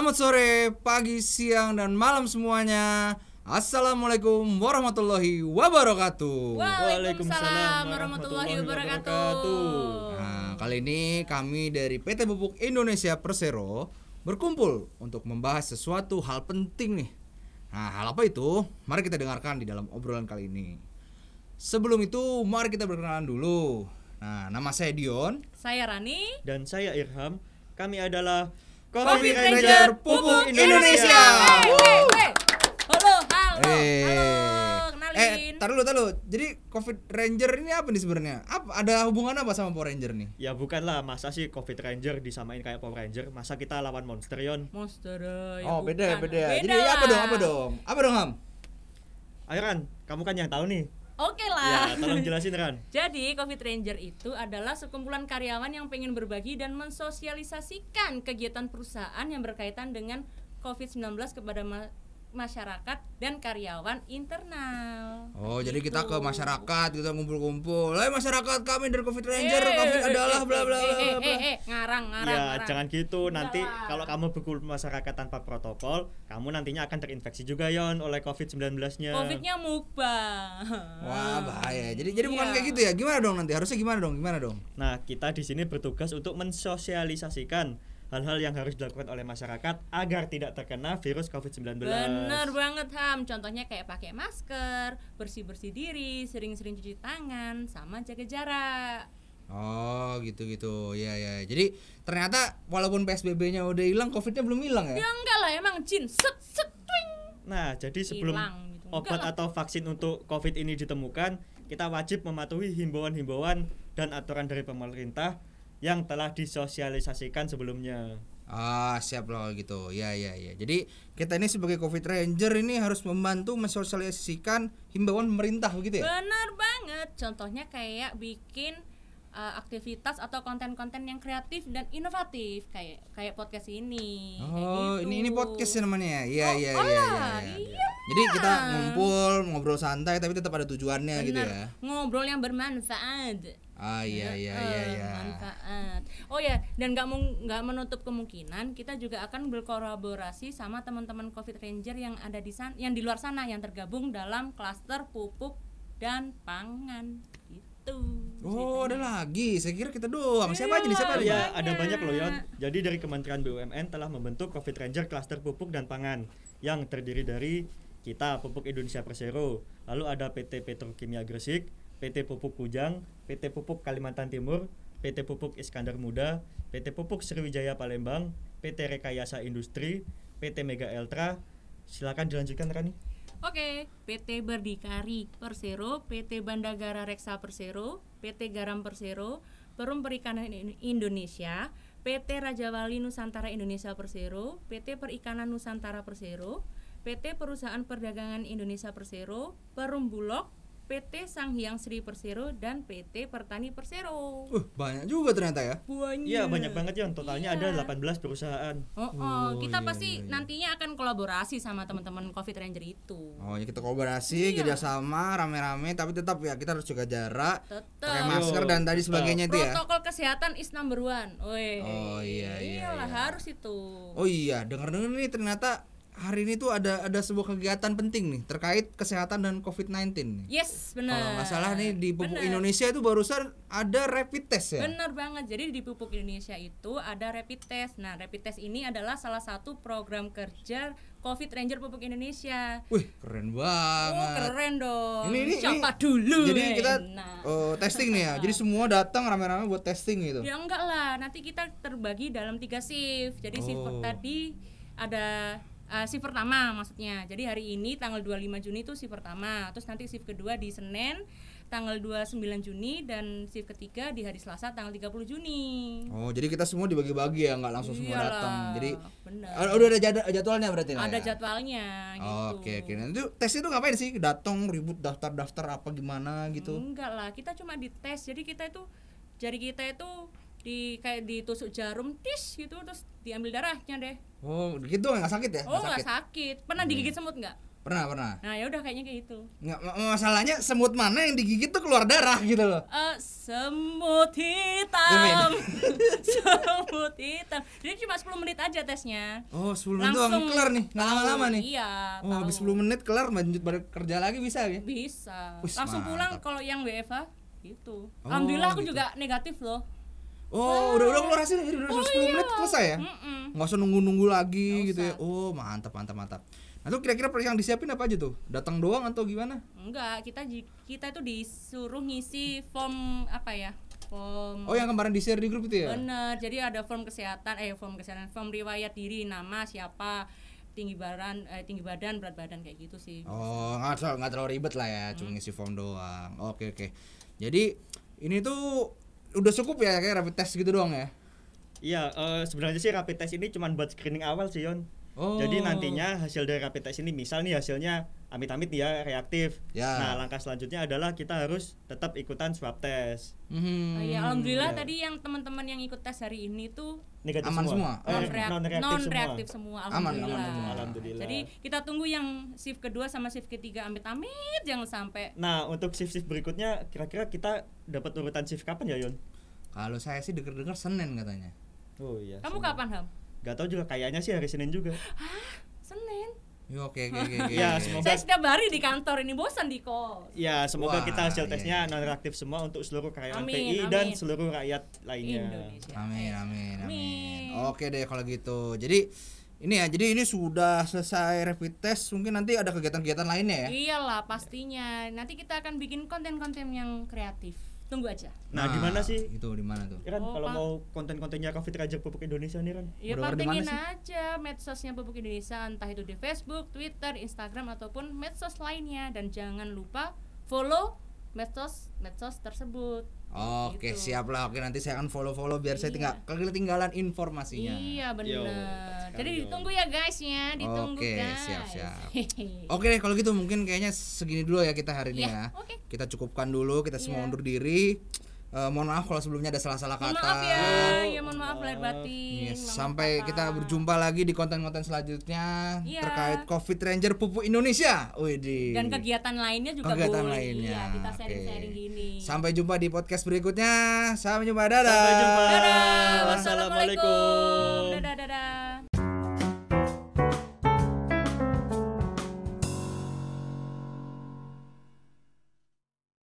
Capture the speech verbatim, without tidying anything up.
Selamat sore, pagi, siang, dan malam semuanya. Assalamualaikum warahmatullahi wabarakatuh. Waalaikumsalam warahmatullahi wabarakatuh. Nah, kali ini kami dari P T Pupuk Indonesia Persero berkumpul untuk membahas sesuatu hal penting nih. Nah, hal apa itu? Mari kita dengarkan di dalam obrolan kali ini. Sebelum itu, mari kita berkenalan dulu. Nah, nama saya Dion. Saya Rani. Dan saya Irham. Kami adalah Covid Ranger Pupuk Indonesia. Hey, hey, hey. Halo, halo, Eh, halo, eh, kenalin. tar dulu, tar dulu. Jadi Covid Ranger ini apa nih sebenarnya? Apa ada hubungan apa sama Power Ranger nih? Ya bukanlah, masa sih Covid Ranger disamain kayak Power Ranger? Masa kita lawan monster Yon? Monster. Ya Oh, beda ya, bukan. beda ya. Jadi lah. apa dong? Apa dong? Apa dong, Ham? Ayo Ran, kamu kan yang tahu nih. Oke Ya, lah. tolong jelasin Ran. Jadi Covid Ranger itu adalah sekumpulan karyawan yang pengen berbagi dan mensosialisasikan kegiatan perusahaan yang berkaitan dengan covid sembilan belas kepada ma- masyarakat dan karyawan internal. Oh, jadi Gitu. kita ke masyarakat, kita ngumpul-ngumpul. Hai masyarakat, kami dari Covid Ranger. Eh, Covid eh, adalah eh, bla bla eh, bla eh, bla. eh, eh, ngarang, ngarang, Ya, ngarang. jangan gitu. Nanti Udah lah. kalau kamu berkumpul masyarakat tanpa protokol, kamu nantinya akan terinfeksi juga Yon oleh covid sembilan belas-nya. Covidnya mukbang. Wah, bahaya. Jadi jadi bukan Iya. kayak gitu ya. Gimana dong nanti? Harusnya gimana dong? Gimana dong? Nah, kita di sini bertugas untuk mensosialisasikan hal-hal yang harus dilakukan oleh masyarakat agar tidak terkena virus covid sembilan belas. Bener banget Ham. Contohnya kayak pakai masker, bersih-bersih diri, sering-sering cuci tangan, sama jaga jarak. Oh, gitu-gitu. Ya ya. Jadi ternyata walaupun P S B B-nya udah hilang, Covid-nya belum hilang ya? Ya enggak lah, emang jin set set twing. Nah, jadi sebelum Hilang gitu. obat Enggak lah. atau vaksin untuk COVID ini ditemukan, kita wajib mematuhi himbauan-himbauan dan aturan dari pemerintah yang telah disosialisasikan sebelumnya. Ah, siap loh gitu. Ya ya ya. Jadi kita ini sebagai Covid Ranger ini harus membantu mensosialisasikan himbauan pemerintah begitu ya? Bener banget. Contohnya kayak bikin uh, aktivitas atau konten-konten yang kreatif dan inovatif kayak kayak podcast ini. Kayak Oh, gitu. ini ini podcast ya namanya ya. Iya Oh, iya oh iya lah, iya. iya. Jadi kita ngumpul, ngobrol santai tapi tetap ada tujuannya gitu Bener. ya. Ngobrol yang bermanfaat. Ah iya iya Eh, iya iya. manfaat. Oh ya, dan nggak mung- nggak menutup kemungkinan kita juga akan berkolaborasi sama teman-teman Covid Ranger yang ada di sana, yang di luar sana yang tergabung dalam klaster pupuk dan pangan gitu. Oh, ada lagi. Saya kira kita doang. Siapa aja nih? Siapa aja? Ya, Banyak. ada banyak loh Yon. Jadi dari Kementerian B U M N telah membentuk Covid Ranger Cluster Pupuk dan Pangan yang terdiri dari kita Pupuk Indonesia Persero, lalu ada P T Petrokimia Gresik, P T Pupuk Kujang, P T Pupuk Kalimantan Timur, P T Pupuk Iskandar Muda, P T Pupuk Sriwijaya Palembang, P T Rekayasa Industri, P T Mega Eltra. Silakan dilanjutkan Rani. Oke, P T Berdikari Persero, P T Bandagara Reksa Persero, P T Garam Persero, Perum Perikanan Indonesia, P T Rajawali Nusantara Indonesia Persero, P T Perikanan Nusantara Persero, P T Perusahaan Perdagangan Indonesia Persero, Perum Bulog, P T Sanghyang Sri Persero, dan P T Pertani Persero. Uh, banyak juga ternyata ya. Banyak. Iya, banyak banget Yon. Totalnya Iya. ada delapan belas perusahaan. Oh, oh, Oh, kita iya, pasti iya, iya. nantinya akan kolaborasi sama teman-teman Covid Ranger itu. Oh, ya kita kolaborasi, Iya. kerjasama, rame-rame, tapi tetap ya kita harus jaga jarak, Tetap. pakai masker Yo, dan tadi tetap. sebagainya itu ya. Protokol kesehatan is number one. Woi. Oh, iya, iya, Iyalah, iya. harus itu. Oh iya, dengar-dengar nih ternyata hari ini tuh ada ada sebuah kegiatan penting nih terkait kesehatan dan Covid sembilan belas nih. Yes, benar. Kalau nggak salah nih di Pupuk Benar. Indonesia itu barusan ada rapid test ya. Benar banget. Jadi di Pupuk Indonesia itu ada rapid test. Nah, rapid test ini adalah salah satu program kerja Covid Ranger Pupuk Indonesia. Wih, keren Oh, banget. keren dong. Ini ini Siapa ini- dulu? Jadi kita Nah. oh, testing nih ya. Jadi semua datang rame-rame buat testing gitu. Ya enggak lah, nanti kita terbagi dalam tiga shift. Jadi shift Oh. tadi ada uh, shift pertama maksudnya. Jadi hari ini tanggal dua puluh lima Juni itu shift pertama. Terus nanti shift kedua di Senin tanggal dua puluh sembilan Juni dan shift ketiga di hari Selasa tanggal tiga puluh Juni. Oh, jadi kita semua dibagi-bagi ya, nggak langsung semua Iyalah, datang. Jadi benar. ah, udah ada jad- jadwalnya berarti lah Ada ya? jadwalnya gitu. Oh, oke oke. Nanti tuh tes itu ngapain sih? Datang ribut daftar-daftar apa gimana gitu. Enggak lah, kita cuma dites. Jadi kita itu jari kita itu di kayak ditusuk jarum tis gitu terus diambil darahnya deh. Oh, gitu nggak sakit ya? Oh nggak sakit. Pernah Iya. digigit semut nggak? Pernah, pernah. Nah, ya udah kayaknya kayak gitu. Nggak, ma- masalahnya semut mana yang digigit tuh keluar darah gitu loh. Eh, semut hitam. Semut hitam. Jadi cuma sepuluh menit aja tesnya. Oh, sepuluh menit doang kelar nih, nggak lama-lama nih. Iya. Oh, habis sepuluh menit kelar lanjut balik kerja lagi bisa ya? Bisa. Wih, Langsung mantap. pulang kalau yang W F H gitu. Oh, Alhamdulillah aku gitu. juga negatif loh. Oh, udah udah keluar hasilnya, jadi udah Oh, sepuluh iya. menit selesai ya? Mm-mm. Nggak usah nunggu-nunggu lagi Nggak gitu ya. usah. Oh, mantap mantap mantap. Nah, tuh kira-kira yang disiapin apa aja tuh? Datang doang atau gimana? Enggak, kita ji- kita itu disuruh ngisi form apa ya? Form Oh, yang kemarin di-share di grup itu ya? Bener, jadi ada form kesehatan, eh form kesehatan, form riwayat diri, nama, siapa, tinggi badan, eh, tinggi badan, berat badan kayak gitu sih. Oh, nggak terlalu, nggak terlalu ribet lah ya, cuma ngisi form doang. Oke oke. Jadi ini tuh udah cukup ya kayak rapid test gitu doang ya? Iya, eh, sebenarnya sih rapid test ini cuma buat screening awal sih, Yon. Oh. Jadi nantinya hasil dari rapid test ini, misal nih hasilnya amit-amit dia reaktif. Ya. Nah, langkah selanjutnya adalah kita harus tetap ikutan swab test. Mhm. Oh, iya, alhamdulillah ya. tadi yang teman-teman yang ikut tes hari ini tuh Negatif Aman semua? Eh, non reaktif, non-reaktif non semua. reaktif semua, Aman, alhamdulillah. aman semua. Alhamdulillah. Jadi kita tunggu yang shift kedua sama shift ketiga amit-amit jangan sampai. Nah, untuk shift-shift berikutnya kira-kira kita dapat urutan shift kapan ya, Yon? Kalau saya sih denger-denger Senin katanya. Oh iya. Kamu Senin. kapan, Ham? Gak tahu juga, kayaknya sih hari Senin juga. Senin. Ya, oke oke oke. oke. Ya, semoga- Saya setiap hari di kantor ini bosan di kos. Ya, semoga Wah, kita hasil iya, tesnya iya. non reaktif semua untuk seluruh karyawan Amin, P I amin. dan seluruh rakyat lainnya. Indonesia. Amin amin amin. Amin. Oke deh kalau gitu. Jadi ini ya, jadi ini sudah selesai rapid test, mungkin nanti ada kegiatan-kegiatan lainnya ya. Iyalah pastinya. Nanti kita akan bikin konten-konten yang kreatif. Tunggu aja. Nah, di mana sih? Itu di mana tuh? Ran, Oh, kalau Pak. mau konten-kontennya Covid Ranger Pupuk Indonesia nih, Ran. Ya Bener-bener di mana pantengin sih? aja medsosnya Pupuk Indonesia, entah itu di Facebook, Twitter, Instagram ataupun medsos lainnya, dan jangan lupa follow medsos medsos tersebut. Oke, Gitu. siap lah. Oke, nanti saya akan follow-follow biar saya Iya. tinggal ketinggalan informasinya. Iya Yo, benar. sekali Jadi dong. ditunggu ya guys ya, ditunggu Oke, guys. siap, siap. Oke deh kalau gitu mungkin kayaknya segini dulu ya kita hari ini Iya, ya. oke. Kita cukupkan dulu, kita semua Iya. undur diri. Eh, mohon maaf kalau sebelumnya ada salah-salah Mohon kata. maaf ya, ya mohon maaf lahir batin. Yes, maaf sampai kata. kita berjumpa lagi di konten-konten selanjutnya Iya. terkait Covid Ranger Pupuk Indonesia. Widih. Dan kegiatan lainnya juga Kegiatan boleh. lainnya. Iya, kita Oke. sharing-sharing gini. Sampai jumpa di podcast berikutnya. Sampai jumpa, dadah. Sampai jumpa. Dadah. Wassalamualaikum.